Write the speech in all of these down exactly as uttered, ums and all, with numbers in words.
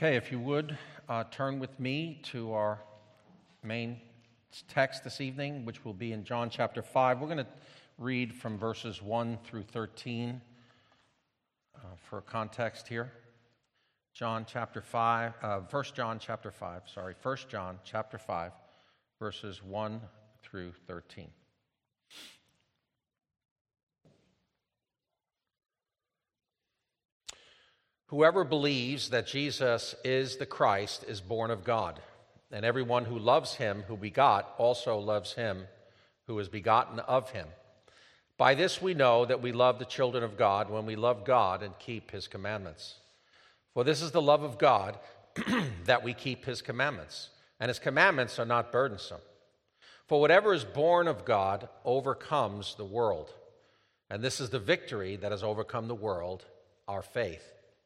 Okay, if you would, uh, turn with me to our main text this evening, which will be in John chapter five. We're going to read from verses one through thirteen uh, for context here. John chapter five, uh, First John chapter five, sorry, First John chapter five, verses one through thirteen. Whoever believes that Jesus is the Christ is born of God, and everyone who loves him who begot also loves him who is begotten of him. By this we know that we love the children of God when we love God and keep his commandments. For this is the love of God, that we keep his commandments, and his commandments are not burdensome. For whatever is born of God overcomes the world, and this is the victory that has overcome the world, our faith.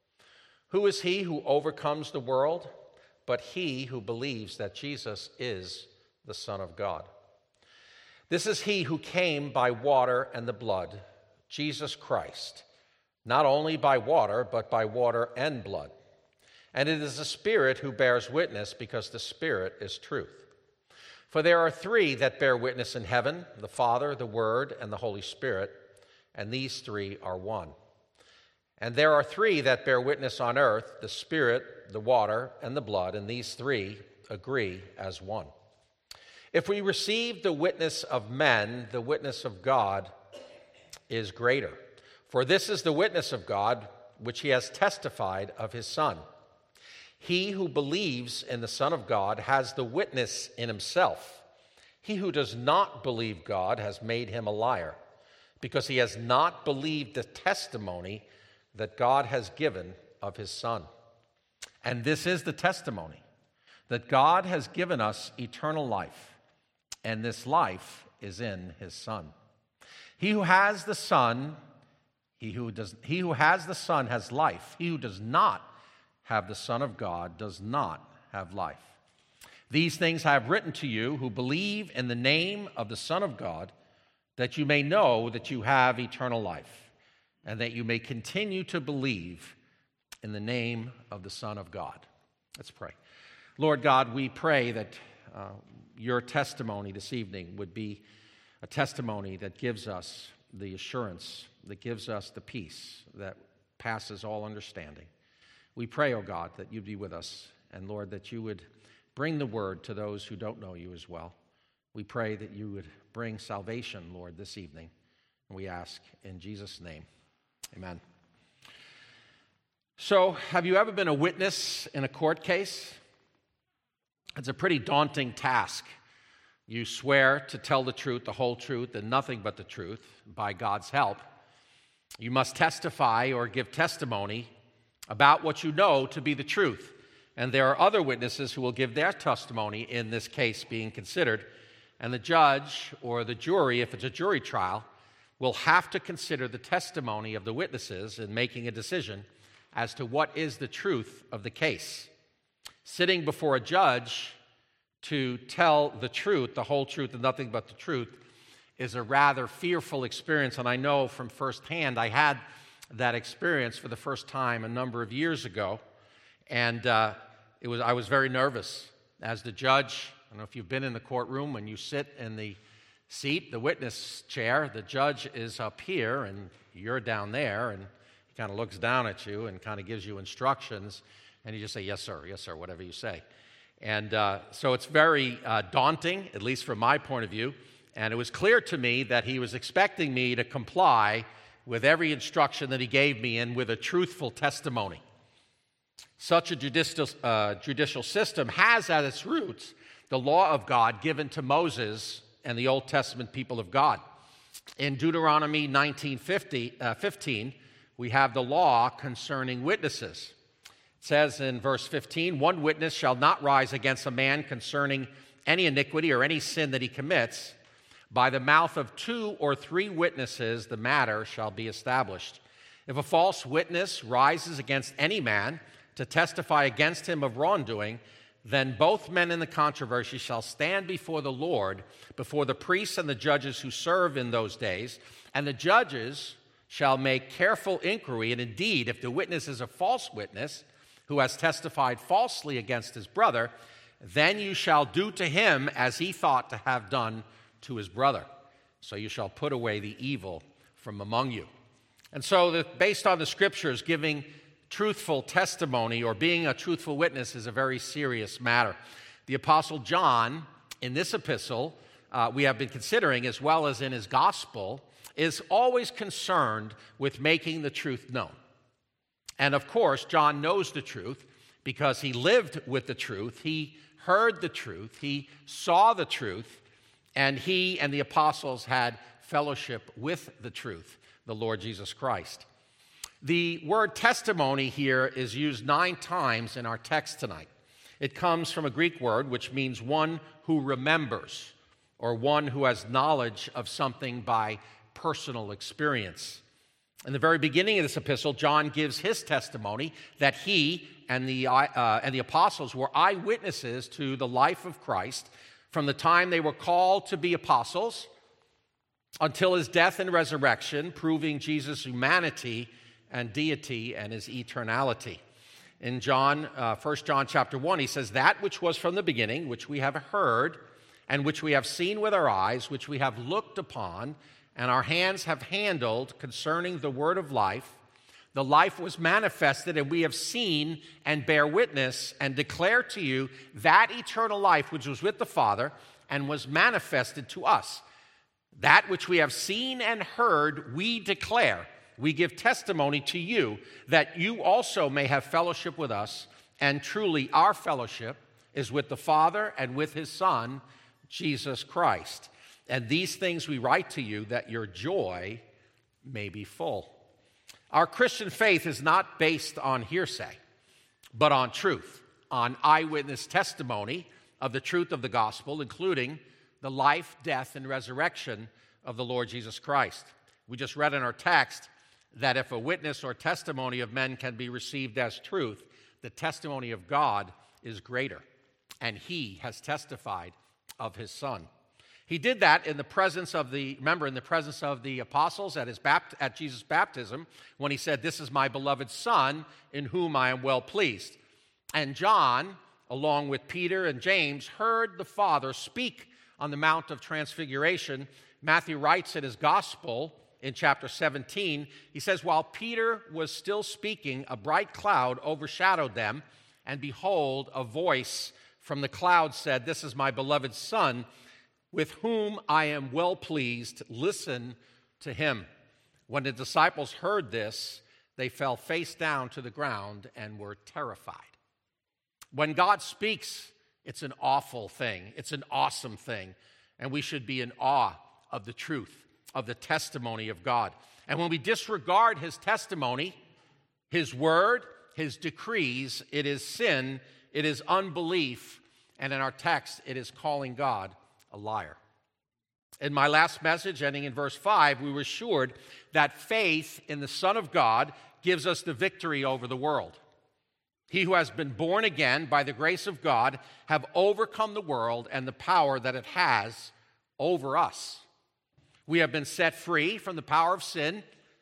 Who is he who overcomes the world? But he who believes that Jesus is the Son of God. This is he who came by water and the blood, Jesus Christ, not only by water, but by water and blood. And it is the Spirit who bears witness, because the Spirit is truth. For there are three that bear witness in heaven, the Father, the Word, and the Holy Spirit, and these three are one. And there are three that bear witness on earth, the Spirit, the water, and the blood, and these three agree as one. If we receive the witness of men, the witness of God is greater. For this is the witness of God, which he has testified of his Son. He who believes in the Son of God has the witness in himself. He who does not believe God has made him a liar, because he has not believed the testimony that God has given of his Son. And this is the testimony, that God has given us eternal life, and this life is in his Son. He who has the Son, he who does, he who has the Son has life. He who does not have the Son of God does not have life. These things I have written to you who believe in the name of the Son of God, that you may know that you have eternal life, and that you may continue to believe in the name of the Son of God. Let's pray. Lord God, we pray that uh, your testimony this evening would be a testimony that gives us the assurance, that gives us the peace that passes all understanding. We pray, O God, that you'd be with us, and Lord, that you would bring the word to those who don't know you as well. We pray that you would bring salvation, Lord, this evening, and we ask in Jesus' name. Amen. So, have you ever been a witness in a court case? It's a pretty daunting task. You swear to tell the truth, the whole truth, and nothing but the truth by God's help. You must testify or give testimony about what you know to be the truth. And there are other witnesses who will give their testimony in this case being considered. And the judge or the jury, if it's a jury trial, will have to consider the testimony of the witnesses in making a decision as to what is the truth of the case. Sitting before a judge to tell the truth, the whole truth, and nothing but the truth, is a rather fearful experience. And I know from firsthand, I had that experience for the first time a number of years ago. And uh, it was I was very nervous. As the judge, I don't know if you've been in the courtroom, when you sit in the seat, the witness chair, the judge is up here and you're down there, and he kind of looks down at you and kind of gives you instructions, and you just say, yes, sir, yes, sir, whatever you say. And uh, so it's very uh, daunting, at least from my point of view, and it was clear to me that he was expecting me to comply with every instruction that he gave me and with a truthful testimony. Such a judicial, uh, judicial system has at its roots the law of God given to Moses and the Old Testament people of God. In Deuteronomy nineteen fifteen, we have the law concerning witnesses. It says in verse fifteen, one witness shall not rise against a man concerning any iniquity or any sin that he commits. By the mouth of two or three witnesses the matter shall be established. If a false witness rises against any man to testify against him of wrongdoing, then both men in the controversy shall stand before the Lord, before the priests and the judges who serve in those days, and the judges shall make careful inquiry, and indeed, if the witness is a false witness, who has testified falsely against his brother, then you shall do to him as he thought to have done to his brother. So you shall put away the evil from among you. And so, the, based on the scriptures, giving truthful testimony or being a truthful witness is a very serious matter. The Apostle John, in this epistle, uh, we have been considering, as well as in his gospel, is always concerned with making the truth known. And of course, John knows the truth because he lived with the truth, he heard the truth, he saw the truth, and he and the apostles had fellowship with the truth, the Lord Jesus Christ. The word testimony here is used nine times in our text tonight. It comes from a Greek word which means one who remembers, or one who has knowledge of something by personal experience. In the very beginning of this epistle, John gives his testimony that he and the, uh, and the apostles were eyewitnesses to the life of Christ from the time they were called to be apostles until his death and resurrection, proving Jesus' humanity and deity and his eternality. In John, uh, First John chapter one, he says, that which was from the beginning, which we have heard, and which we have seen with our eyes, which we have looked upon, and our hands have handled concerning the word of life. The life was manifested, and we have seen and bear witness and declare to you that eternal life which was with the Father and was manifested to us. That which we have seen and heard, we declare. We give testimony to you that you also may have fellowship with us, and truly our fellowship is with the Father and with his Son, Jesus Christ. And these things we write to you that your joy may be full. Our Christian faith is not based on hearsay, but on truth, on eyewitness testimony of the truth of the gospel, including the life, death, and resurrection of the Lord Jesus Christ. We just read in our text that if a witness or testimony of men can be received as truth, the testimony of God is greater, and he has testified of his Son. He did that in the presence of the, remember, in the presence of the apostles at, his bapt- at Jesus' baptism, when he said, this is my beloved Son, in whom I am well pleased. And John, along with Peter and James, heard the Father speak on the Mount of Transfiguration. Matthew writes in his gospel, in chapter seventeen, he says, while Peter was still speaking, a bright cloud overshadowed them, and behold, a voice from the cloud said, this is my beloved Son, with whom I am well pleased. Listen to him. When the disciples heard this, they fell face down to the ground and were terrified. When God speaks, it's an awful thing. It's an awesome thing. And we should be in awe of the truth, of the testimony of God. And when we disregard his testimony, his word, his decrees, it is sin, it is unbelief, and in our text, it is calling God a liar. In my last message, ending in verse five, we were assured that faith in the Son of God gives us the victory over the world. He who has been born again by the grace of God have overcome the world and the power that it has over us. We have been set free from the power of sin,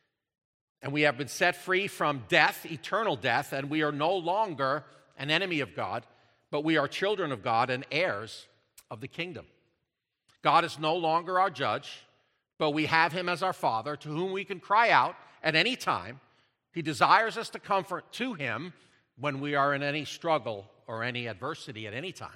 and we have been set free from death, eternal death, and we are no longer an enemy of God, but we are children of God and heirs of the kingdom. God is no longer our judge, but we have him as our Father, to whom we can cry out at any time. He desires us to comfort to him when we are in any struggle or any adversity at any time.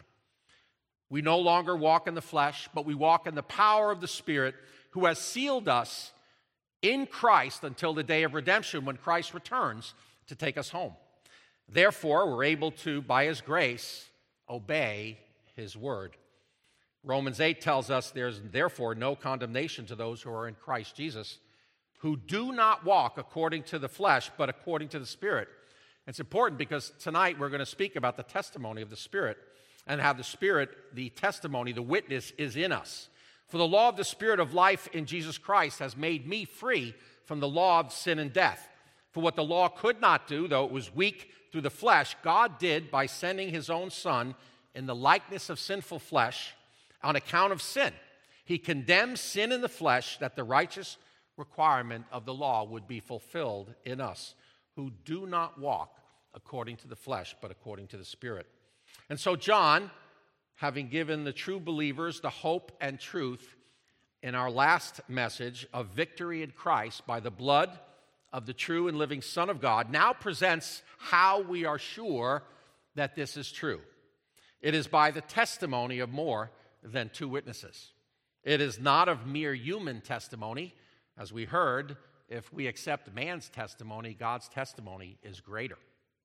We no longer walk in the flesh, but we walk in the power of the Spirit, who has sealed us in Christ until the day of redemption, when Christ returns to take us home. Therefore, we're able to, by his grace, obey his word. Romans eight tells us there's therefore no condemnation to those who are in Christ Jesus, who do not walk according to the flesh, but according to the Spirit. It's important because tonight we're going to speak about the testimony of the Spirit and how the Spirit, the testimony, the witness is in us. For the law of the Spirit of life in Jesus Christ has made me free from the law of sin and death. For what the law could not do, though it was weak through the flesh, God did by sending his own Son in the likeness of sinful flesh on account of sin. He condemned sin in the flesh, that the righteous requirement of the law would be fulfilled in us, who do not walk according to the flesh, but according to the Spirit. And so John, having given the true believers the hope and truth in our last message of victory in Christ by the blood of the true and living Son of God, now presents how we are sure that this is true. It is by the testimony of more than two witnesses. It is not of mere human testimony. As we heard, if we accept man's testimony, God's testimony is greater.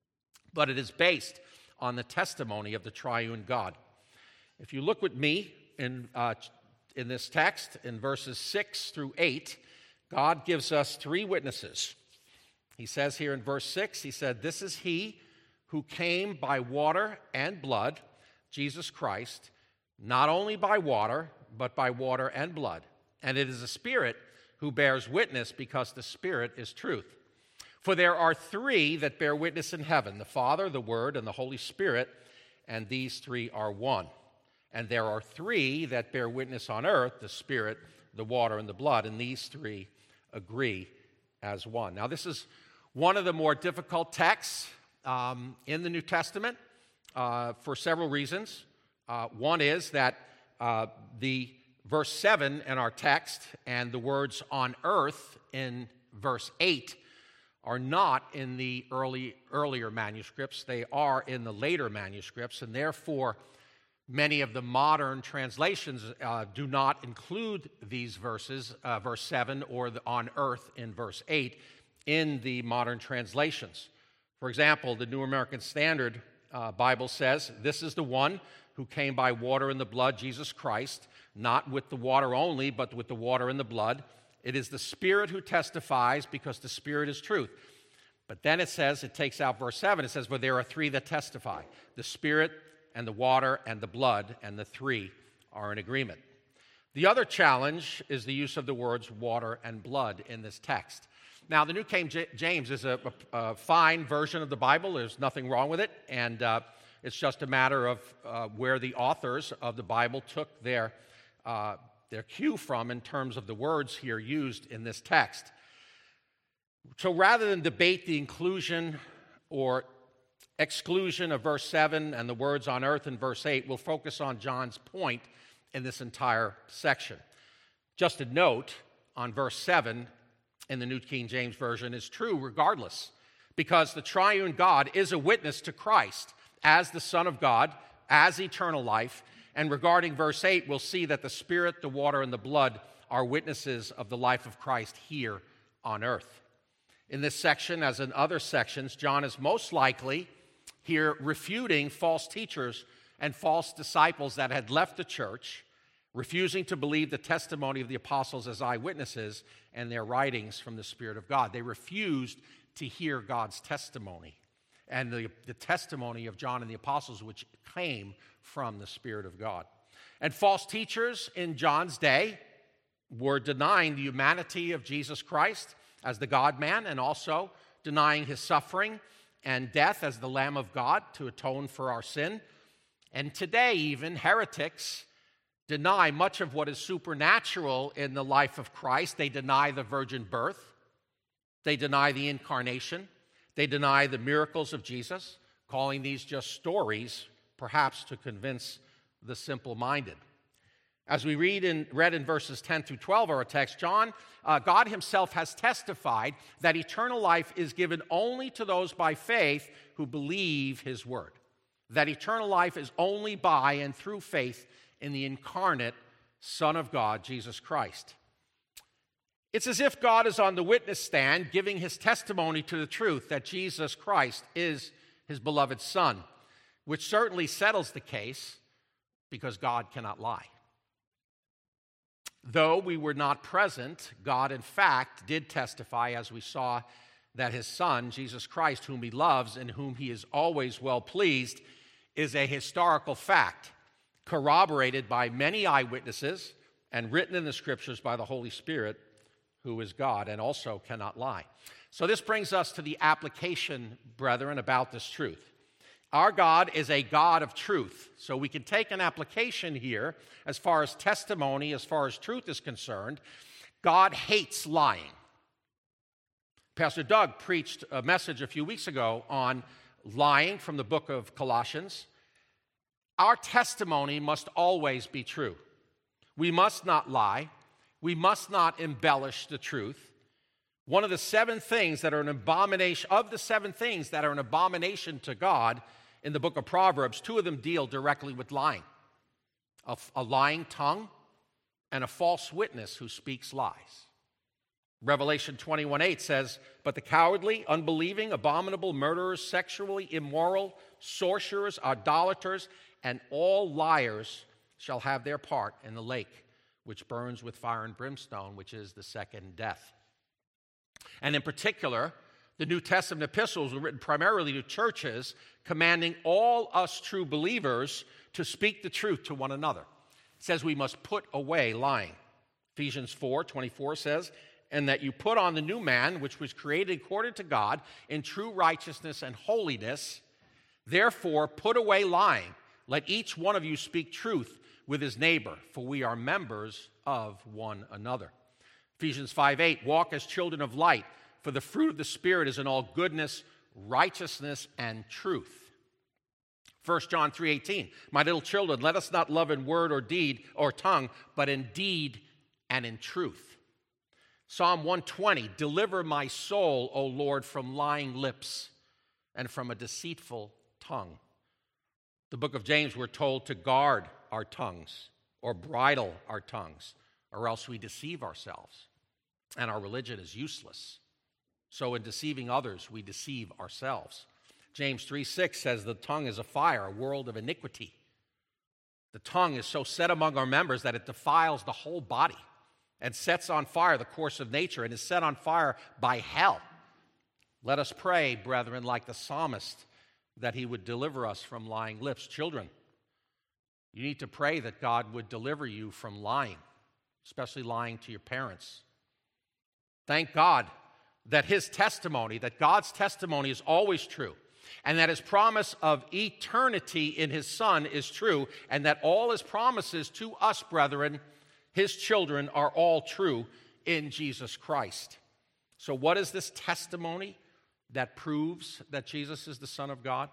But it is based on the testimony of the triune God. If you look with me in, uh, in this text, in verses six through eight, God gives us three witnesses. He says here in verse six, he said, "This is he who came by water and blood, Jesus Christ, not only by water, but by water and blood. And it is the Spirit who bears witness, because the Spirit is truth. For there are three that bear witness in heaven, the Father, the Word, and the Holy Spirit, and these three are one. And there are three that bear witness on earth, the Spirit, the water, and the blood, and these three agree as one." Now, this is one of the more difficult texts um, in the New Testament uh, for several reasons. Uh, one is that uh, the verse seven in our text and the words "on earth" in verse eight are not in the early earlier manuscripts. They are in the later manuscripts, and therefore many of the modern translations uh, do not include these verses, uh, verse seven or the "on earth" in verse eight, in the modern translations. For example, the New American Standard uh, Bible says, "This is the one who came by water and the blood, Jesus Christ, not with the water only, but with the water and the blood. It is the Spirit who testifies, because the Spirit is truth." But then it says, it takes out verse seven, it says, "Well, there are three that testify, the Spirit and the water and the blood, and the three are in agreement." The other challenge is the use of the words water and blood in this text. Now, the New King James is a, a, a fine version of the Bible. There's nothing wrong with it, and uh, it's just a matter of uh, where the authors of the Bible took their, uh, their cue from in terms of the words here used in this text. So rather than debate the inclusion or exclusion of verse seven and the words "on earth" in verse eight, we'll focus on John's point in this entire section. Just a note on verse seven in the New King James Version is true regardless, because the triune God is a witness to Christ as the Son of God, as eternal life. And regarding verse eight, we'll see that the Spirit, the water, and the blood are witnesses of the life of Christ here on earth. In this section, as in other sections, John is most likely here refuting false teachers and false disciples that had left the church, refusing to believe the testimony of the apostles as eyewitnesses and their writings from the Spirit of God. They refused to hear God's testimony and the, the testimony of John and the apostles, which came from the Spirit of God. And false teachers in John's day were denying the humanity of Jesus Christ as the God-man, and also denying his suffering and death as the Lamb of God to atone for our sin. And today, even, heretics deny much of what is supernatural in the life of Christ. They deny the virgin birth. They deny the incarnation. They deny the miracles of Jesus, calling these just stories, perhaps to convince the simple-minded. As we read in, read in verses ten through twelve of our text, John, uh, God himself has testified that eternal life is given only to those by faith who believe his word. That eternal life is only by and through faith in the incarnate Son of God, Jesus Christ. It's as if God is on the witness stand giving his testimony to the truth that Jesus Christ is his beloved Son, which certainly settles the case because God cannot lie. Though we were not present, God, in fact, did testify, as we saw, that his Son, Jesus Christ, whom he loves and whom he is always well pleased, is a historical fact, corroborated by many eyewitnesses and written in the Scriptures by the Holy Spirit, who is God and also cannot lie. So this brings us to the application, brethren, about this truth. Our God is a God of truth, so we can take an application here as far as testimony, as far as truth is concerned. God hates lying. Pastor Doug preached a message a few weeks ago on lying from the book of Colossians. Our testimony must always be true. We must not lie. We must not embellish the truth. One of the seven things that are an abomination, of the seven things that are an abomination to God in the book of Proverbs, two of them deal directly with lying. A, a lying tongue and a false witness who speaks lies. Revelation twenty-one eight says, "But the cowardly, unbelieving, abominable, murderers, sexually immoral, sorcerers, idolaters, and all liars shall have their part in the lake, which burns with fire and brimstone, which is the second death." And in particular, the New Testament epistles were written primarily to churches, commanding all us true believers to speak the truth to one another. It says we must put away lying. Ephesians four twenty-four says, "And that you put on the new man, which was created according to God, in true righteousness and holiness. Therefore, put away lying. Let each one of you speak truth with his neighbor, for we are members of one another." Ephesians five eight, "Walk as children of light, for the fruit of the Spirit is in all goodness, righteousness, and truth." First John three eighteen, "My little children, let us not love in word or deed or tongue, but in deed and in truth." Psalm one twenty, "Deliver my soul, O Lord, from lying lips and from a deceitful tongue." The book of James, we're told to guard our tongues or bridle our tongues, or else we deceive ourselves, and our religion is useless. So in deceiving others, we deceive ourselves. James three six says the tongue is a fire, a world of iniquity. The tongue is so set among our members that it defiles the whole body and sets on fire the course of nature and is set on fire by hell. Let us pray, brethren, like the psalmist, that he would deliver us from lying lips. Children, you need to pray that God would deliver you from lying, especially lying to your parents. Thank God that his testimony, that God's testimony is always true, and that his promise of eternity in his Son is true, and that all his promises to us, brethren, his children, are all true in Jesus Christ. So what is this testimony that proves that Jesus is the Son of God?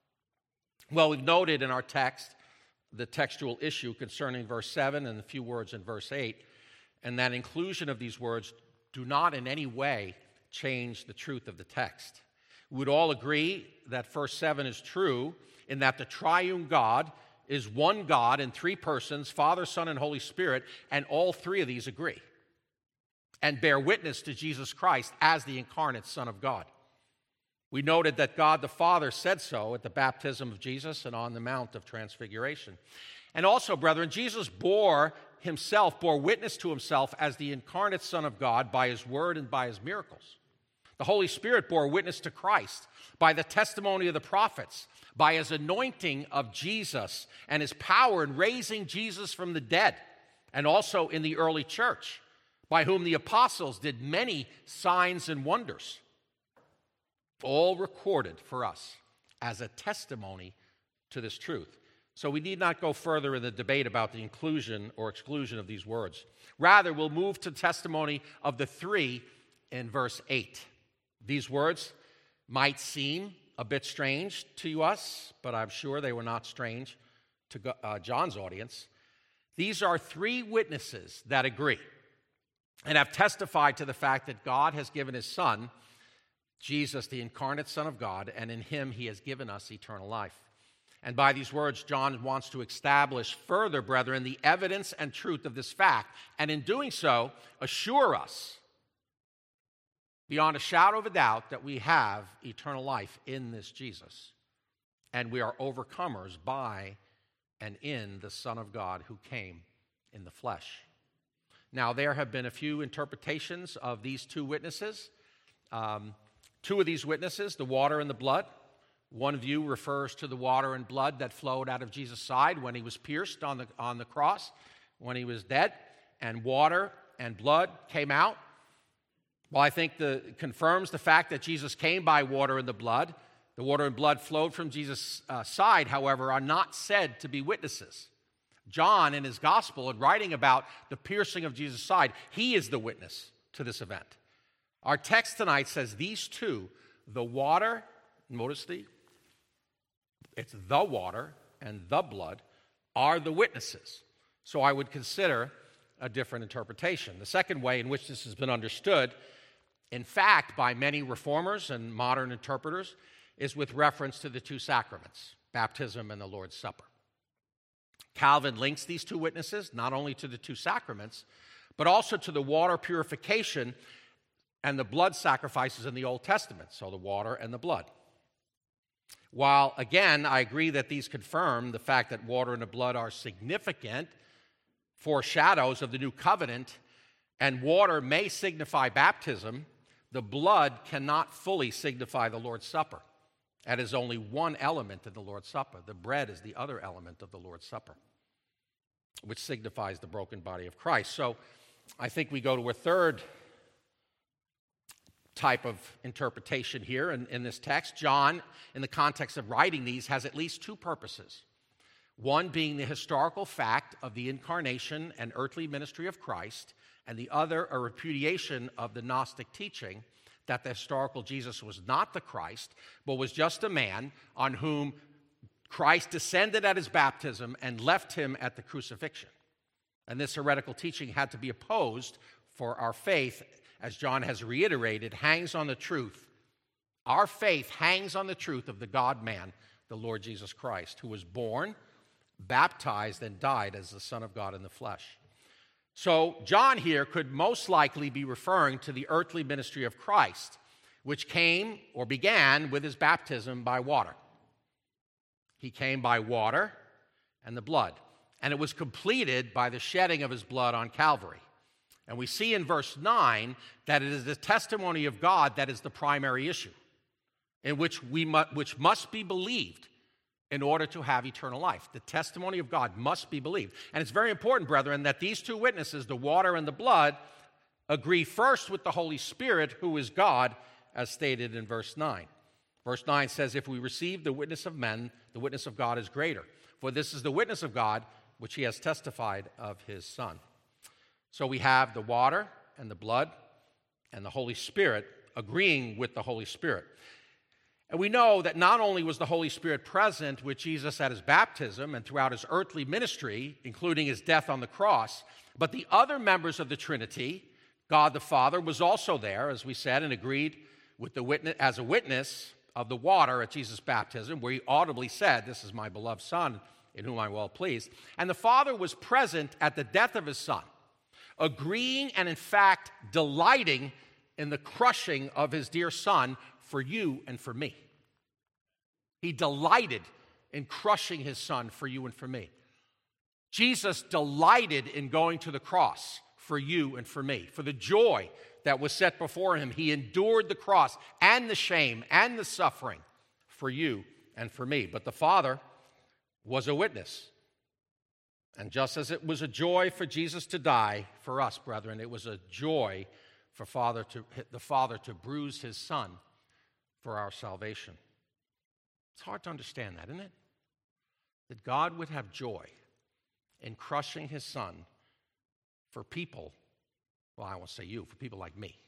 Well, we've noted in our text the textual issue concerning verse seven and a few words in verse eight, and that inclusion of these words do not in any way change the truth of the text. We would all agree that verse seven is true in that the triune God is one God in three persons, Father, Son, and Holy Spirit, and all three of these agree and bear witness to Jesus Christ as the incarnate Son of God. We noted that God the Father said so at the baptism of Jesus and on the Mount of Transfiguration. And also, brethren, Jesus bore himself, bore witness to himself as the incarnate Son of God by his word and by his miracles. The Holy Spirit bore witness to Christ by the testimony of the prophets, by his anointing of Jesus and his power in raising Jesus from the dead, and also in the early church, by whom the apostles did many signs and wonders, all recorded for us as a testimony to this truth. So we need not go further in the debate about the inclusion or exclusion of these words. Rather, we'll move to testimony of the three in verse eight. These words might seem a bit strange to us, but I'm sure they were not strange to uh, John's audience. These are three witnesses that agree and have testified to the fact that God has given his Son, Jesus, the incarnate Son of God, and in him he has given us eternal life. And by these words, John wants to establish further, brethren, the evidence and truth of this fact, and in doing so, assure us beyond a shadow of a doubt that we have eternal life in this Jesus, and we are overcomers by and in the Son of God who came in the flesh. Now, there have been a few interpretations of these two witnesses. Um, two of these witnesses, the water and the blood. One view refers to the water and blood that flowed out of Jesus' side when he was pierced on the, on the cross, when he was dead, and water and blood came out. Well, I think the confirms the fact that Jesus came by water and the blood. The water and blood flowed from Jesus' uh, side, however, are not said to be witnesses. John, in his gospel, in writing about the piercing of Jesus' side, he is the witness to this event. Our text tonight says these two, the water, notice the, it's the water and the blood, are the witnesses. So I would consider a different interpretation. The second way in which this has been understood, in fact, by many reformers and modern interpreters, is with reference to the two sacraments, baptism and the Lord's Supper. Calvin links these two witnesses not only to the two sacraments, but also to the water purification and the blood sacrifices in the Old Testament, so the water and the blood. While, again, I agree that these confirm the fact that water and the blood are significant foreshadows of the new covenant, and water may signify baptism, the blood cannot fully signify the Lord's Supper. That is only one element of the Lord's Supper. The bread is the other element of the Lord's Supper, which signifies the broken body of Christ. So I think we go to a third type of interpretation here in, in this text. John, in the context of writing these, has at least two purposes. One being the historical fact of the incarnation and earthly ministry of Christ, and the other a repudiation of the Gnostic teaching that the historical Jesus was not the Christ, but was just a man on whom Christ descended at his baptism and left him at the crucifixion. And this heretical teaching had to be opposed, for our faith, as John has reiterated, hangs on the truth. Our faith hangs on the truth of the God-man, the Lord Jesus Christ, who was born, baptized, and died as the Son of God in the flesh. So John here could most likely be referring to the earthly ministry of Christ, which came or began with his baptism by water. He came by water and the blood, and it was completed by the shedding of his blood on Calvary. And we see in verse nine that it is the testimony of God that is the primary issue, in which we mu- which must be believed in order to have eternal life. The testimony of God must be believed. And it's very important, brethren, that these two witnesses, the water and the blood, agree first with the Holy Spirit, who is God, as stated in verse nine. Verse nine says, if we receive the witness of men, the witness of God is greater. For this is the witness of God, which he has testified of his Son. So we have the water and the blood and the Holy Spirit agreeing with the Holy Spirit. And we know that not only was the Holy Spirit present with Jesus at his baptism and throughout his earthly ministry, including his death on the cross, but the other members of the Trinity, God the Father, was also there, as we said, and agreed with the witness as a witness of the water at Jesus' baptism, where he audibly said, "This is my beloved Son, in whom I'm well pleased." And the Father was present at the death of his Son, agreeing and in fact delighting in the crushing of his dear Son for you and for me. He delighted in crushing his Son for you and for me. Jesus delighted in going to the cross for you and for me. For the joy that was set before him, he endured the cross and the shame and the suffering for you and for me. But the Father was a witness. And just as it was a joy for Jesus to die for us, brethren, it was a joy for Father to, the Father to bruise his Son for our salvation. It's hard to understand that, isn't it? That God would have joy in crushing his Son for people, well, I won't say you, for people like me.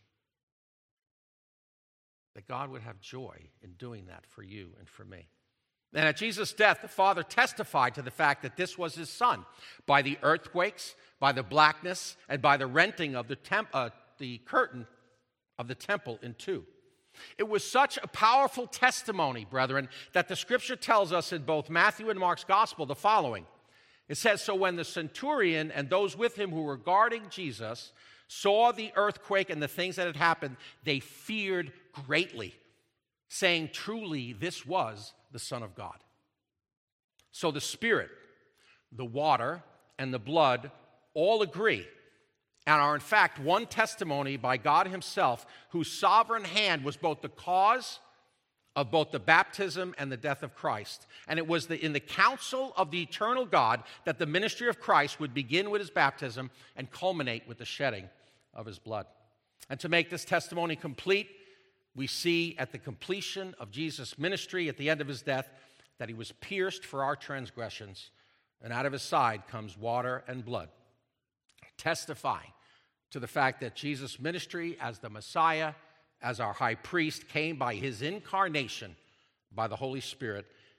That God would have joy in doing that for you and for me. And at Jesus' death, the Father testified to the fact that this was his Son by the earthquakes, by the blackness, and by the renting of the, temp- uh, the curtain of the temple in two. It was such a powerful testimony, brethren, that the Scripture tells us in both Matthew and Mark's Gospel the following. It says, "So when the centurion and those with him who were guarding Jesus saw the earthquake and the things that had happened, they feared greatly, saying, 'Truly, this was the Son of God.'" So the Spirit, the water, and the blood all agree and are in fact one testimony by God himself, whose sovereign hand was both the cause of both the baptism and the death of Christ. And it was the, in the counsel of the eternal God that the ministry of Christ would begin with his baptism and culminate with the shedding of his blood. And to make this testimony complete, we see at the completion of Jesus' ministry, at the end of his death, that he was pierced for our transgressions, and out of his side comes water and blood, testifying to the fact that Jesus' ministry as the Messiah, as our high priest, came by his incarnation by the Holy Spirit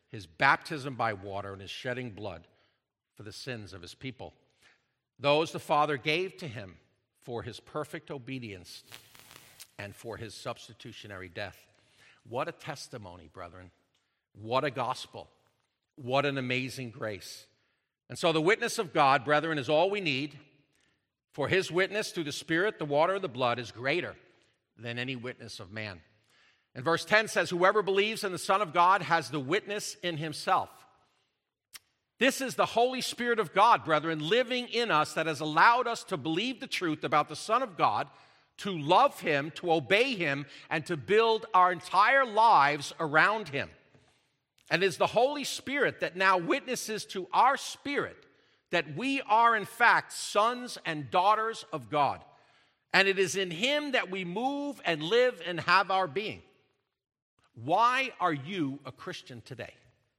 his baptism by water and his shedding blood for the sins of his people. Those the Father gave to him for his perfect obedience and for his substitutionary death. What a testimony, brethren. What a gospel. What an amazing grace. And so the witness of God, brethren, is all we need. For his witness through the Spirit, the water, and the blood is greater than any witness of man. And verse ten says, whoever believes in the Son of God has the witness in himself. This is the Holy Spirit of God, brethren, living in us that has allowed us to believe the truth about the Son of God, to love him, to obey him, and to build our entire lives around him. And it is the Holy Spirit that now witnesses to our spirit that we are in fact sons and daughters of God. And it is in him that we move and live and have our being. Why are you a Christian today?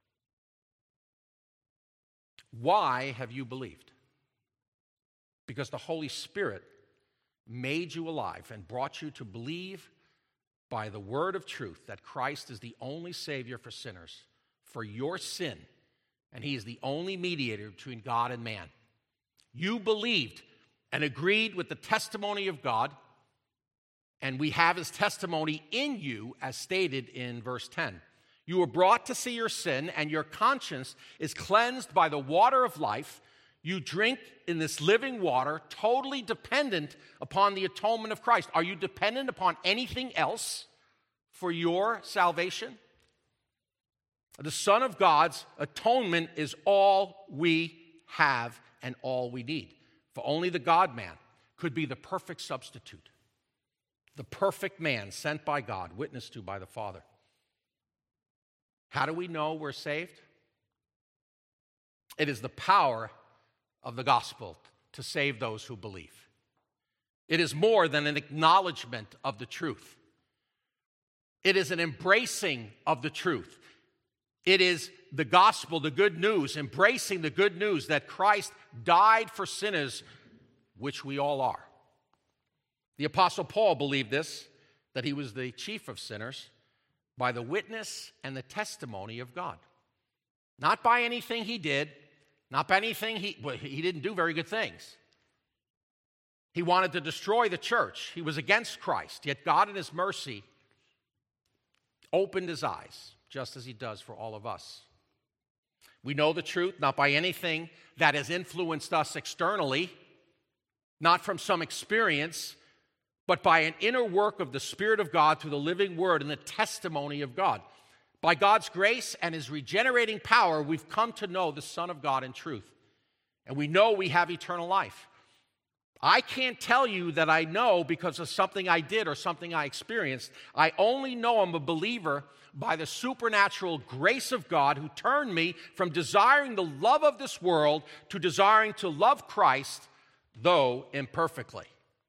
Why have you believed? Because the Holy Spirit made you alive and brought you to believe by the word of truth that Christ is the only Savior for sinners, for your sin, and he is the only mediator between God and man. You believed and agreed with the testimony of God, and we have his testimony in you as stated in verse ten. You were brought to see your sin, and your conscience is cleansed by the water of life. You drink in this living water, totally dependent upon the atonement of Christ. Are you dependent upon anything else for your salvation? The Son of God's atonement is all we have and all we need. For only the God-man could be the perfect substitute, the perfect man sent by God, witnessed to by the Father. How do we know we're saved? It is the power of the gospel to save those who believe. It is more than an acknowledgement of the truth. It is an embracing of the truth. It is the gospel, the good news, embracing the good news that Christ died for sinners, which we all are. The Apostle Paul believed this, that he was the chief of sinners, by the witness and the testimony of God. Not by anything he did, not by anything he, well, he didn't do very good things. He wanted to destroy the church. He was against Christ, yet God in his mercy opened his eyes, just as he does for all of us. We know the truth, not by anything that has influenced us externally, not from some experience, but by an inner work of the Spirit of God through the living word and the testimony of God. By God's grace and his regenerating power, we've come to know the Son of God in truth. And we know we have eternal life. I can't tell you that I know because of something I did or something I experienced. I only know I'm a believer by the supernatural grace of God who turned me from desiring the love of this world to desiring to love Christ, though imperfectly.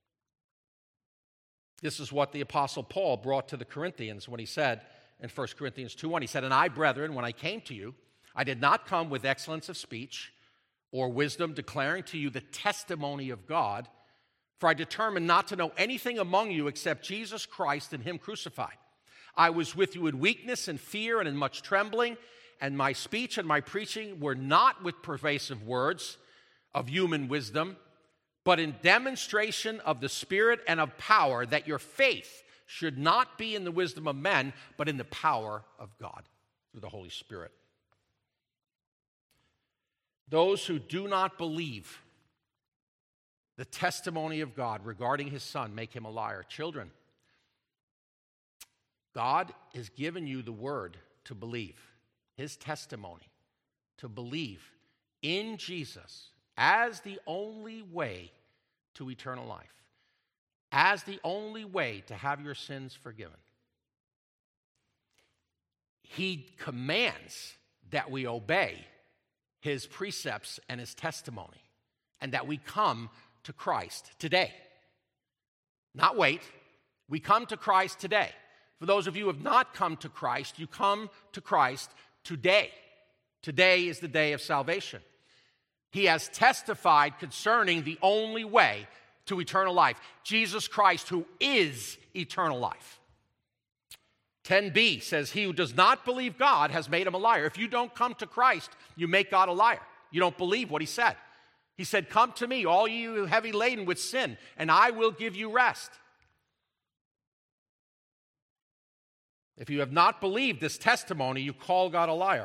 This is what the Apostle Paul brought to the Corinthians when he said in First Corinthians two one, he said, and I, brethren, when I came to you, I did not come with excellence of speech or wisdom declaring to you the testimony of God, for I determined not to know anything among you except Jesus Christ and him crucified. I was with you in weakness and fear and in much trembling, and my speech and my preaching were not with persuasive words of human wisdom, but in demonstration of the Spirit and of power, that your faith should not be in the wisdom of men, but in the power of God through the Holy Spirit. Those who do not believe the testimony of God regarding his Son make him a liar. Children, God has given you the word to believe, his testimony, to believe in Jesus as the only way to eternal life, as the only way to have your sins forgiven. He commands that we obey his precepts and his testimony, and that we come to Christ today. Not wait. We come to Christ today. For those of you who have not come to Christ, you come to Christ today. Today is the day of salvation. He has testified concerning the only way to eternal life, Jesus Christ, who is eternal life. ten b says, he who does not believe God has made him a liar. If you don't come to Christ, you make God a liar. You don't believe what he said. He said, come to me, all you heavy laden with sin, and I will give you rest. If you have not believed this testimony, you call God a liar.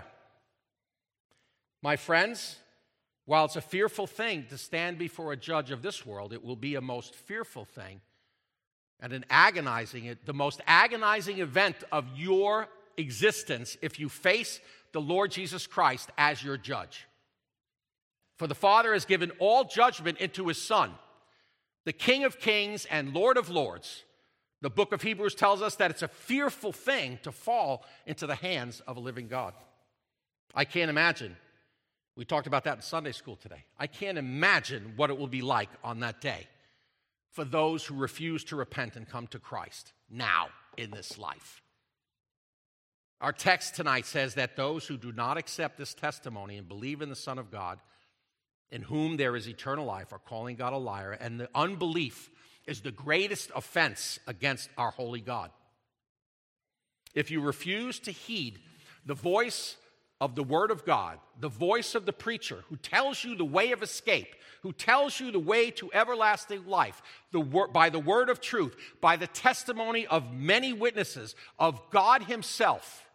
My friends, while it's a fearful thing to stand before a judge of this world, it will be a most fearful thing and an agonizing, the most agonizing event of your existence if you face the Lord Jesus Christ as your judge. For the Father has given all judgment into his Son, the King of kings and Lord of lords. The book of Hebrews tells us that it's a fearful thing to fall into the hands of a living God. I can't imagine. We talked about that in Sunday school today. I can't imagine what it will be like on that day for those who refuse to repent and come to Christ now in this life. Our text tonight says that those who do not accept this testimony and believe in the Son of God, in whom there is eternal life, are calling God a liar, and the unbelief is the greatest offense against our holy God. If you refuse to heed the voice of the Word of God, the voice of the preacher who tells you the way of escape, who tells you the way to everlasting life, the wor- by the word of truth, by the testimony of many witnesses of God himself,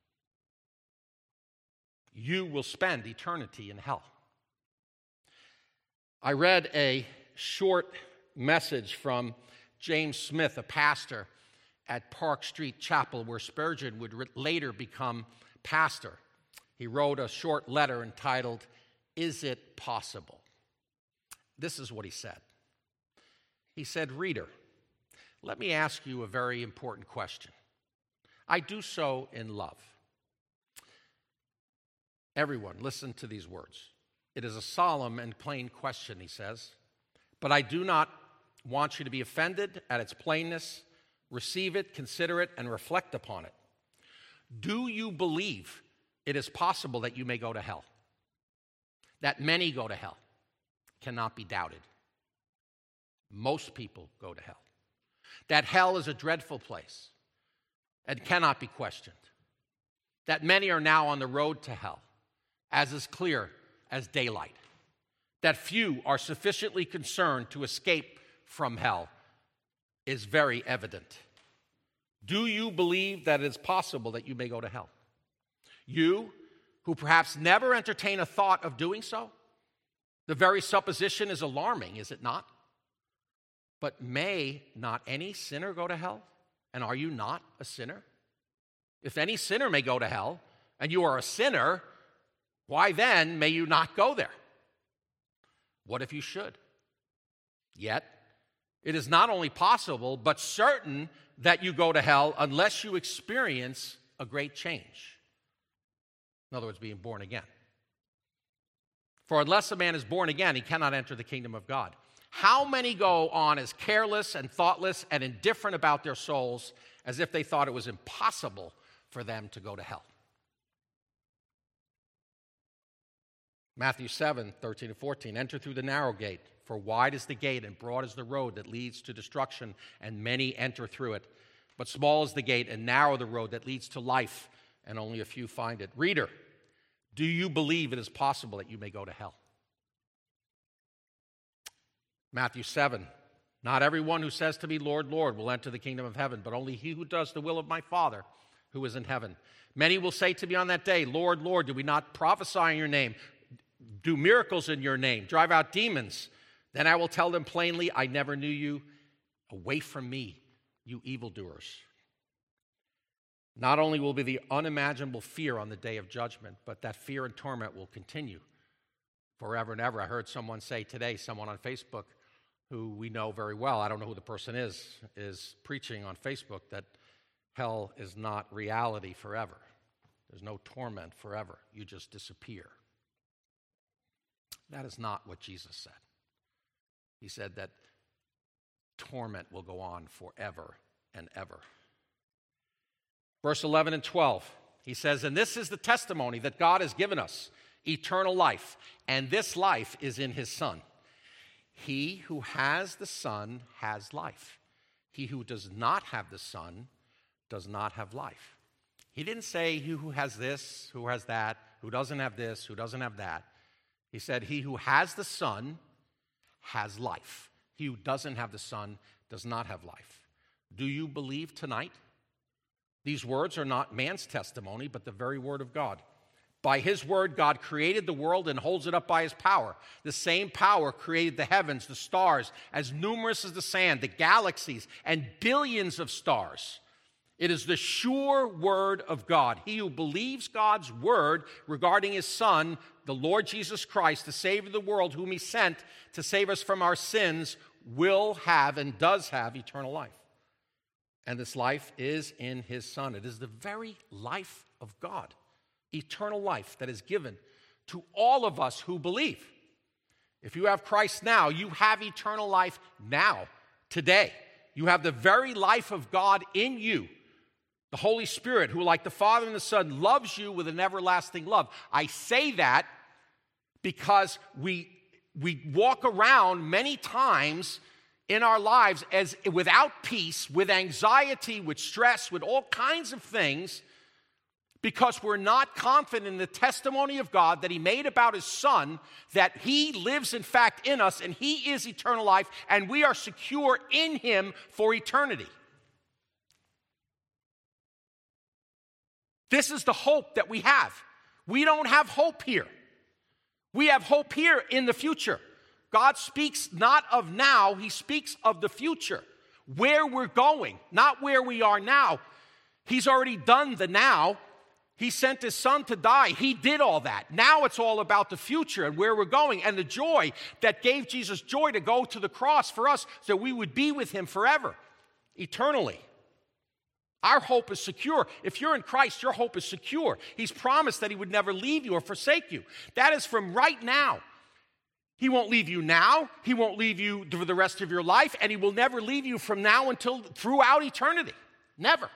you will spend eternity in hell. I read a short message from James Smith, a pastor at Park Street Chapel, where Spurgeon would re- later become pastor. He wrote a short letter entitled, "Is It Possible?" This is what he said. He said, "Reader, let me ask you a very important question. I do so in love." Everyone, listen to these words. It is a solemn and plain question, he says, but I do not want you to be offended at its plainness. Receive it, consider it, and reflect upon it. Do you believe it is possible that you may go to hell? That many go to hell cannot be doubted. Most people go to hell. That hell is a dreadful place and cannot be questioned. That many are now on the road to hell, as is clear as daylight. That few are sufficiently concerned to escape from hell is very evident. Do you believe that it is possible that you may go to hell? You, who perhaps never entertain a thought of doing so, the very supposition is alarming, is it not? But may not any sinner go to hell? And are you not a sinner? If any sinner may go to hell, and you are a sinner, why then may you not go there? What if you should? Yet, it is not only possible, but certain that you go to hell unless you experience a great change. In other words, being born again. For unless a man is born again, he cannot enter the kingdom of God. How many go on as careless and thoughtless and indifferent about their souls as if they thought it was impossible for them to go to hell? Matthew seven, thirteen and fourteen, enter through the narrow gate, for wide is the gate and broad is the road that leads to destruction, and many enter through it. But small is the gate and narrow the road that leads to life, and only a few find it. Reader, do you believe it is possible that you may go to hell? Matthew seven, not everyone who says to me, Lord, Lord, will enter the kingdom of heaven, but only he who does the will of my Father who is in heaven. Many will say to me on that day, Lord, Lord, did we not prophesy in your name, do miracles in your name, drive out demons? Then I will tell them plainly, I never knew you. Away from me, you evildoers. Not only will be the unimaginable fear on the day of judgment, but that fear and torment will continue forever and ever. I heard someone say today, someone on Facebook who we know very well, I don't know who the person is, is preaching on Facebook that hell is not reality forever. There's no torment forever. You just disappear. That is not what Jesus said. He said that torment will go on forever and ever. Verse eleven and twelve, he says, and this is the testimony that God has given us, eternal life, and this life is in his Son. He who has the Son has life. He who does not have the Son does not have life. He didn't say he who has this, who has that, who doesn't have this, who doesn't have that. He said he who has the Son has life. He who doesn't have the Son does not have life. Do you believe tonight? These words are not man's testimony, but the very word of God. By his word, God created the world and holds it up by his power. The same power created the heavens, the stars, as numerous as the sand, the galaxies, and billions of stars. It is the sure word of God. He who believes God's word regarding his Son, the Lord Jesus Christ, the Savior of the world, whom he sent to save us from our sins, will have and does have eternal life. And this life is in his Son. It is the very life of God, eternal life that is given to all of us who believe. If you have Christ now, you have eternal life now, today. You have the very life of God in you. The Holy Spirit, who like the Father and the Son, loves you with an everlasting love. I say that because we, we walk around many times in our lives as without peace, with anxiety, with stress, with all kinds of things, because we're not confident in the testimony of God that he made about his Son, that he lives in fact in us, and he is eternal life, and we are secure in him for eternity. This is the hope that we have. We don't have hope here. We have hope here in the future. God speaks not of now, he speaks of the future, where we're going, not where we are now. He's already done the now. He sent his Son to die. He did all that. Now it's all about the future and where we're going and the joy that gave Jesus joy to go to the cross for us so we would be with him forever, eternally. Our hope is secure. If you're in Christ, your hope is secure. He's promised that he would never leave you or forsake you. That is from right now. He won't leave you now. He won't leave you for the rest of your life, and he will never leave you from now until throughout eternity. Never.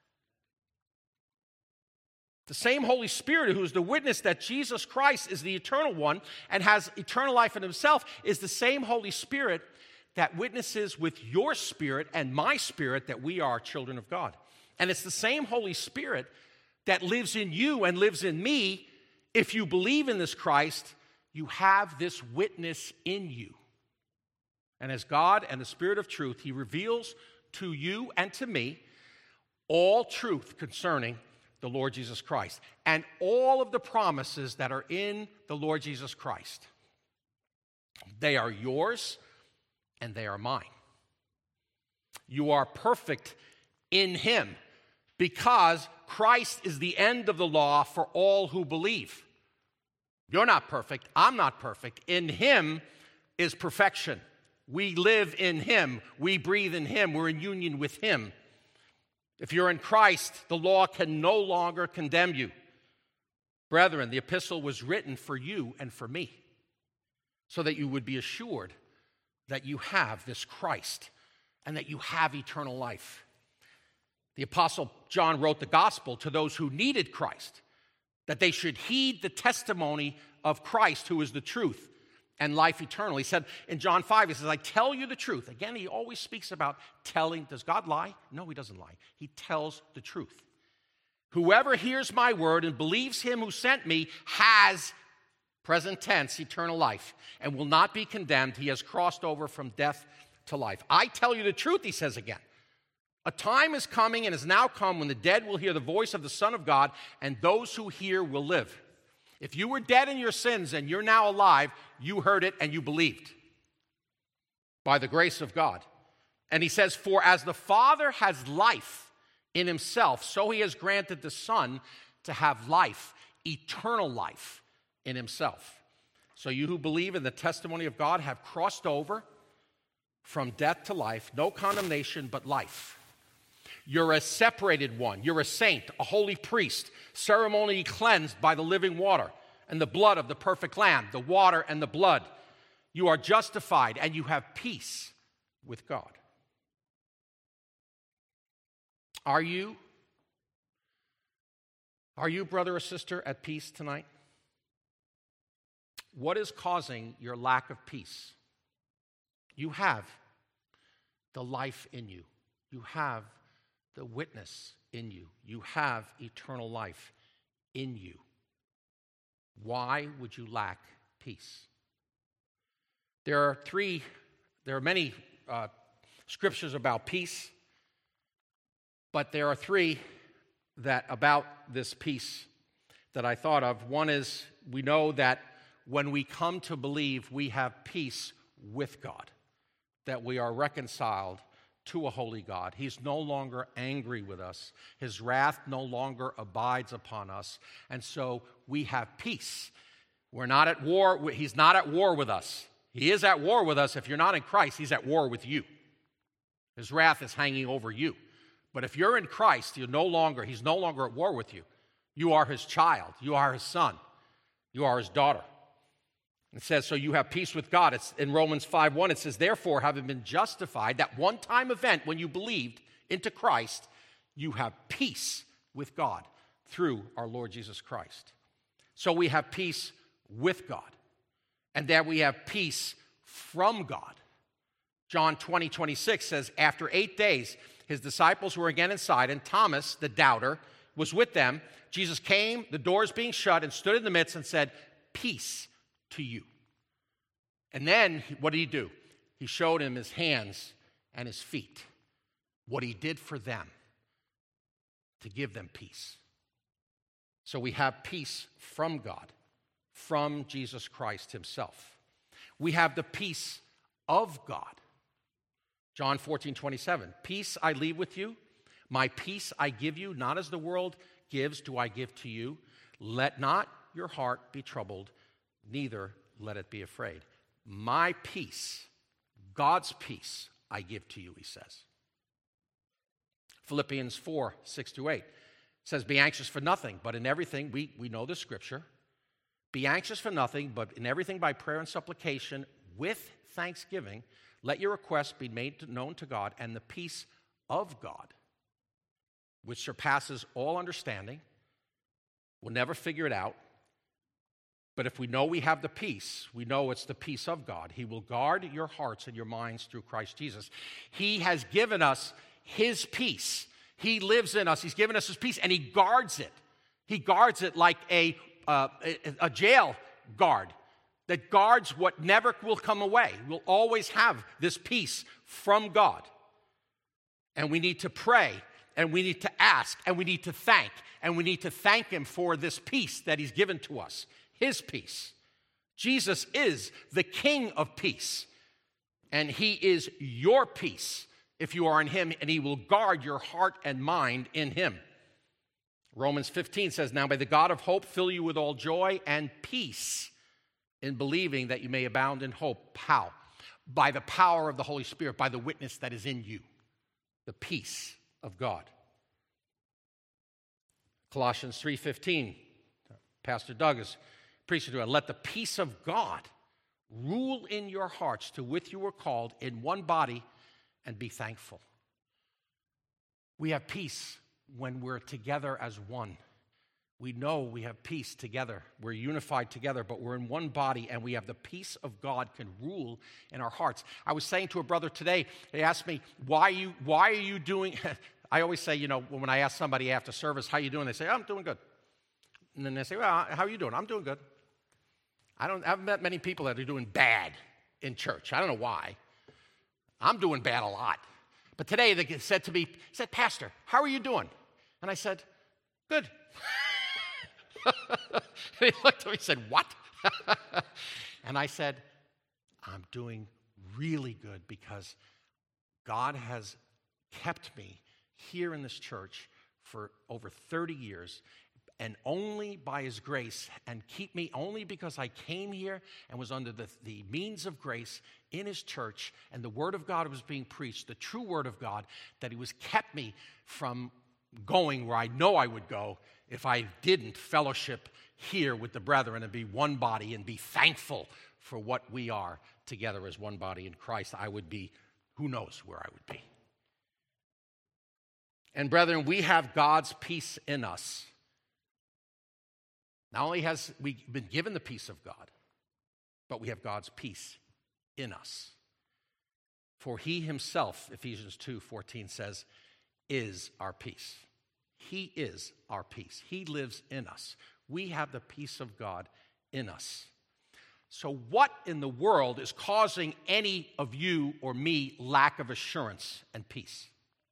The same Holy Spirit who is the witness that Jesus Christ is the eternal one and has eternal life in himself is the same Holy Spirit that witnesses with your spirit and my spirit that we are children of God. And it's the same Holy Spirit that lives in you and lives in me. If you believe in this Christ, you have this witness in you. And as God and the Spirit of truth, he reveals to you and to me all truth concerning the Lord Jesus Christ and all of the promises that are in the Lord Jesus Christ. They are yours and they are mine. You are perfect in him because Christ is the end of the law for all who believe. You're not perfect. I'm not perfect. In him is perfection. We live in him. We breathe in him. We're in union with him. If you're in Christ, the law can no longer condemn you. Brethren, the epistle was written for you and for me so that you would be assured that you have this Christ and that you have eternal life. The Apostle John wrote the gospel to those who needed Christ, that they should heed the testimony of Christ, who is the truth and life eternal. He said in John five, he says, I tell you the truth. Again, he always speaks about telling. Does God lie? No, he doesn't lie. He tells the truth. Whoever hears my word and believes him who sent me has, present tense, eternal life and will not be condemned. He has crossed over from death to life. I tell you the truth, he says again. A time is coming and has now come when the dead will hear the voice of the Son of God, and those who hear will live. If you were dead in your sins and you're now alive, you heard it and you believed by the grace of God. And he says, for as the Father has life in himself, so he has granted the Son to have life, eternal life in himself. So you who believe in the testimony of God have crossed over from death to life, no condemnation but life. You're a separated one. You're a saint, a holy priest, ceremonially cleansed by the living water and the blood of the perfect Lamb, the water and the blood. You are justified and you have peace with God. Are you, are you, brother or sister, at peace tonight? What is causing your lack of peace? You have the life in you. You have the witness in you. You have eternal life in you. Why would you lack peace? There are three, there are many uh, scriptures about peace, but there are three that about this peace that I thought of. One is, we know that when we come to believe, we have peace with God, that we are reconciled to a holy God. He's no longer angry with us. His wrath no longer abides upon us. And so we have peace. We're not at war. He's not at war with us. He is at war with us. If you're not in Christ, he's at war with you. His wrath is hanging over you. But if you're in Christ, you're no longer, he's no longer at war with you. You are his child. You are his son. You are his daughter. It says, so you have peace with God. It's in Romans five one, it says, therefore, having been justified, that one-time event when you believed into Christ, you have peace with God through our Lord Jesus Christ. So we have peace with God, and that we have peace from God. John twenty, twenty-six says, after eight days, his disciples were again inside, and Thomas, the doubter, was with them. Jesus came, the doors being shut, and stood in the midst and said, peace to you. And then, what did he do? He showed him his hands and his feet, what he did for them to give them peace. So we have peace from God, from Jesus Christ himself. We have the peace of God. John fourteen, twenty-seven, peace I leave with you, my peace I give you, not as the world gives do I give to you. Let not your heart be troubled, neither let it be afraid. My peace, God's peace, I give to you, he says. Philippians four, six to eight says, be anxious for nothing, but in everything, we, we know the scripture, be anxious for nothing, but in everything by prayer and supplication, with thanksgiving, let your requests be made known to God, and the peace of God, which surpasses all understanding, we'll never figure it out. But if we know we have the peace, we know it's the peace of God. He will guard your hearts and your minds through Christ Jesus. He has given us his peace. He lives in us. He's given us his peace, and he guards it. He guards it like a, uh, a, a jail guard that guards what never will come away. We'll always have this peace from God. And we need to pray, and we need to ask, and we need to thank, and we need to thank him for this peace that he's given to us. His peace. Jesus is the King of peace, and he is your peace if you are in him, and he will guard your heart and mind in him. Romans fifteen says, now may the God of hope fill you with all joy and peace in believing, that you may abound in hope. How? By the power of the Holy Spirit, by the witness that is in you, the peace of God. Colossians three fifteen, Pastor Doug is preaching to us, let the peace of God rule in your hearts, to which you were called in one body, and be thankful. We have peace when we're together as one. We know we have peace together. We're unified together, but we're in one body, and we have the peace of God can rule in our hearts. I was saying to a brother today, he asked me, why are you, why are you doing, I always say, you know, when I ask somebody after service, how you doing? They say, oh, I'm doing good. And then they say, well, how are you doing? I'm doing good. I don't I haven't met many people that are doing bad in church. I don't know why. I'm doing bad a lot. But today they said to me, said, Pastor, how are you doing? And I said, good. He looked at me and said, what? And I said, I'm doing really good because God has kept me here in this church for over thirty years, and only by his grace, and keep me only because I came here and was under the, the means of grace in his church, and the word of God was being preached, the true word of God, that he was kept me from going where I know I would go if I didn't fellowship here with the brethren and be one body and be thankful for what we are together as one body in Christ. I would be, who knows where I would be. And brethren, we have God's peace in us. Not only has we been given the peace of God, but we have God's peace in us. For he himself, Ephesians two fourteen says, is our peace. He is our peace. He lives in us. We have the peace of God in us. So what in the world is causing any of you or me lack of assurance and peace?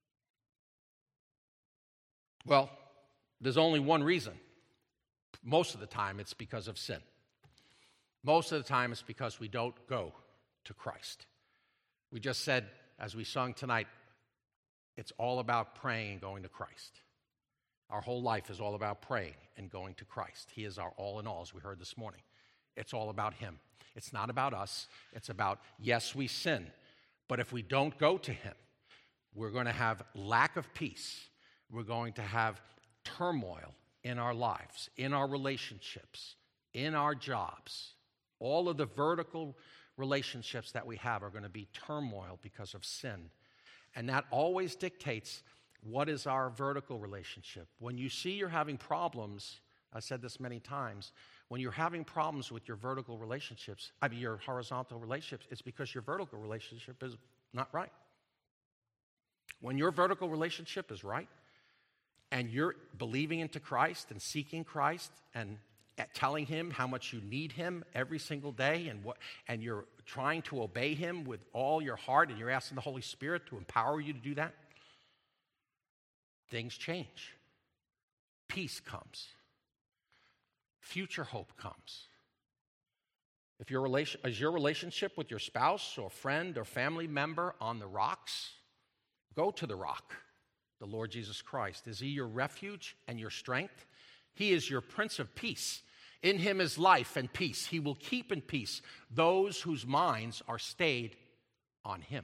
Well, there's only one reason. Most of the time, it's because of sin. Most of the time, it's because we don't go to Christ. We just said, as we sung tonight, it's all about praying and going to Christ. Our whole life is all about praying and going to Christ. He is our all in all, as we heard this morning. It's all about him. It's not about us. It's about, yes, we sin, but if we don't go to him, we're going to have lack of peace. We're going to have turmoil in our lives, in our relationships, in our jobs. All of the vertical relationships that we have are going to be turmoil because of sin. And that always dictates what is our vertical relationship. When you see you're having problems, I've said this many times, when you're having problems with your vertical relationships, I mean your horizontal relationships, it's because your vertical relationship is not right. When your vertical relationship is right, and you're believing into Christ and seeking Christ and telling him how much you need him every single day, and what, and you're trying to obey him with all your heart, and you're asking the Holy Spirit to empower you to do that, things change. Peace comes. Future hope comes. If your relation, is your relationship with your spouse or friend or family member on the rocks, go to the rock, the Lord Jesus Christ. Is he your refuge and your strength? He is your Prince of Peace. In him is life and peace. He will keep in peace those whose minds are stayed on him.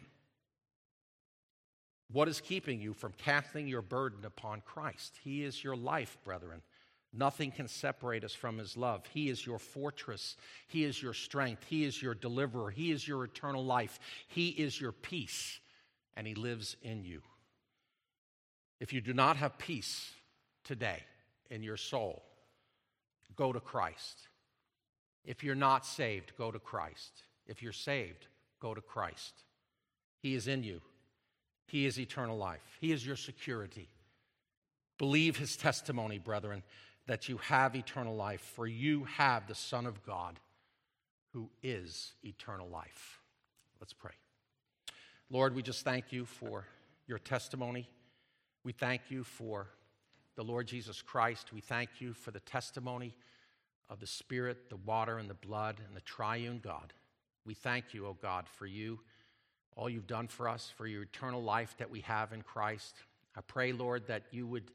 What is keeping you from casting your burden upon Christ? He is your life, brethren. Nothing can separate us from his love. He is your fortress. He is your strength. He is your deliverer. He is your eternal life. He is your peace, and he lives in you. If you do not have peace today in your soul, go to Christ. If you're not saved, go to Christ. If you're saved, go to Christ. He is in you. He is eternal life. He is your security. Believe his testimony, brethren, that you have eternal life, for you have the Son of God, who is eternal life. Let's pray. Lord, we just thank you for your testimony. We thank you for the Lord Jesus Christ. We thank you for the testimony of the Spirit, the water, and the blood, and the triune God. We thank you, O God, for you, all you've done for us, for your eternal life that we have in Christ. I pray, Lord, that you would,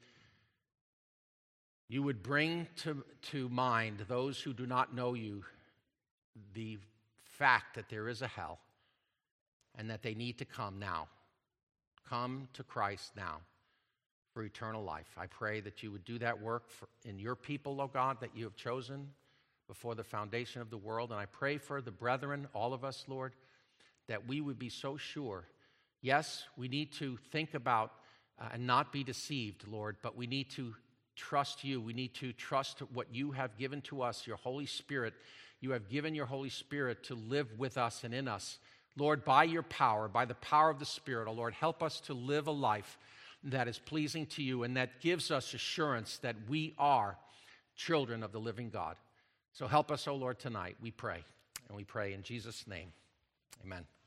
you would bring to, to mind those who do not know you the fact that there is a hell and that they need to come now. Come to Christ now for eternal life. I pray that you would do that work for, in your people, O God, that you have chosen before the foundation of the world. And I pray for the brethren, all of us, Lord, that we would be so sure. Yes, we need to think about uh, and not be deceived, Lord, but we need to trust you. We need to trust what you have given to us, your Holy Spirit. You have given your Holy Spirit to live with us and in us. Lord, by your power, by the power of the Spirit, oh Lord, help us to live a life that is pleasing to you and that gives us assurance that we are children of the living God. So help us, O Lord, tonight, we pray. And we pray in Jesus' name. Amen.